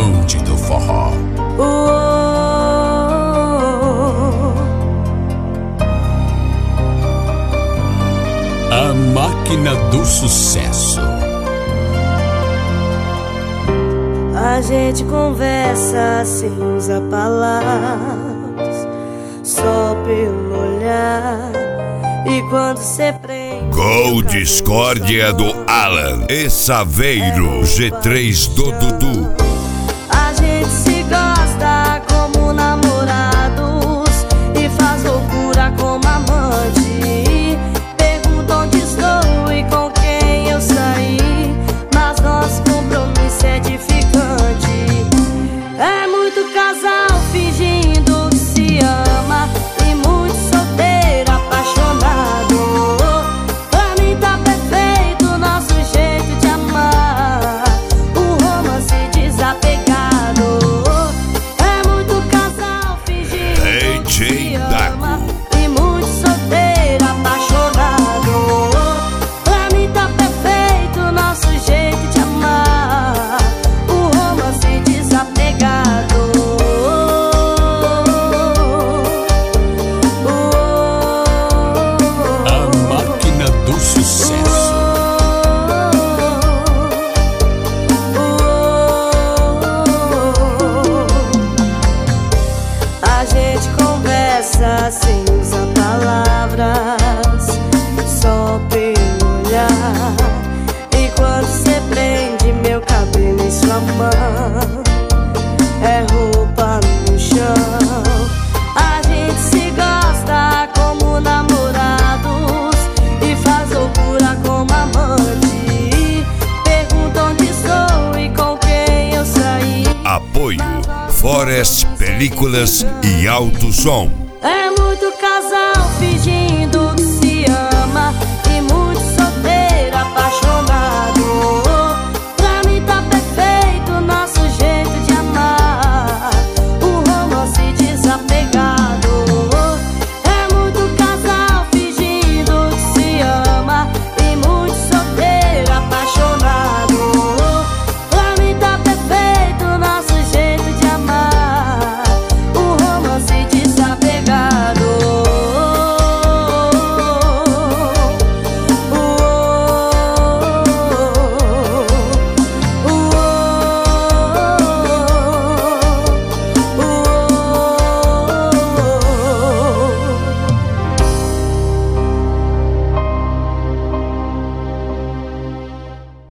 bonde do forró. A máquina do sucesso. A gente conversa sem usar palavras, só pelo olhar. E quando cê prende com discórdia do Alan e Saveiro, G3 do Dudu. A gente se gosta como namorados e faz loucura como amante. Pergunta onde estou e com quem eu saí, mas nosso compromisso é edificante. É muito casal fingindo que se ama e muito solteiro apaixonado. Pra mim tá perfeito nosso jeito de amar, o romance desapegado. É muito casal fingindo que se ama e muito solteiro apaixonado. Pra mim tá perfeito nosso jeito de amar, o romance desapegado. A máquina do sucesso. A gente conversa sem usar palavras, só pelo olhar. E quando cê prende meu cabelo em sua mão, é roupa no chão. A gente se gosta como namorados e faz loucura como amante. Pergunta onde estou e com quem eu saí. Apoio Forest Películas e Alto Som. É